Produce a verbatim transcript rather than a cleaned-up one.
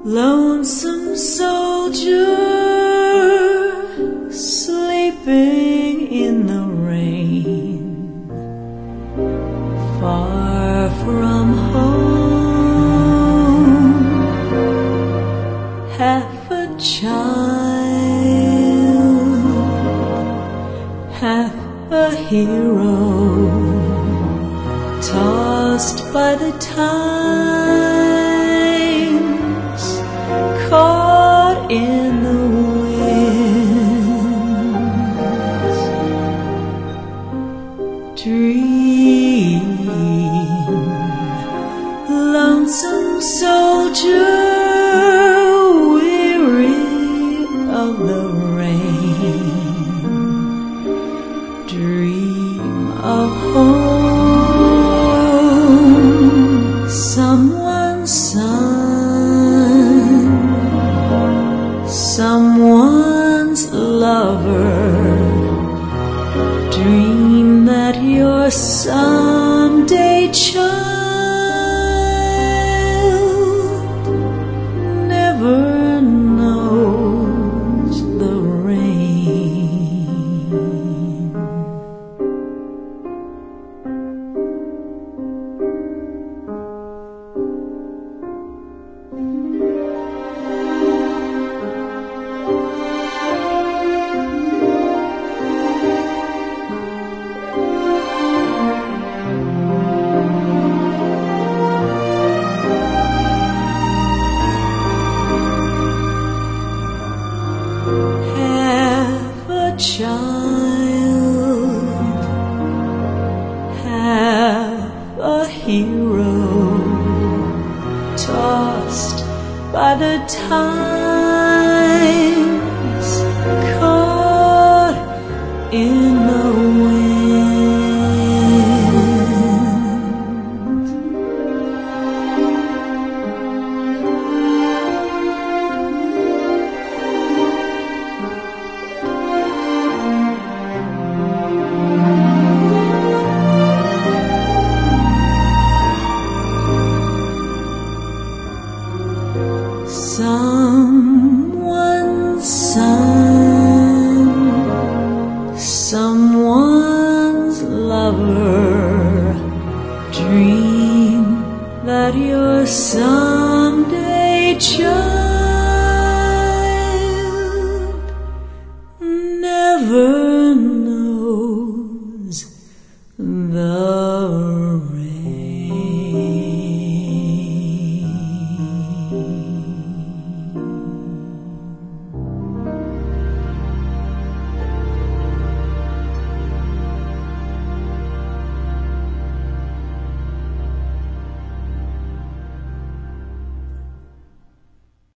Lonesome soldier sleeping in the rain, far from home, half a child, half a hero, tossed by the times, caught in the winds. Dream, lonesome soldier, weary of the rain. Dream of home, someone's son, someone's lover. Dream that your someday child never knows the rain. Child, half a hero, tossed by the times, caught in the wind. Some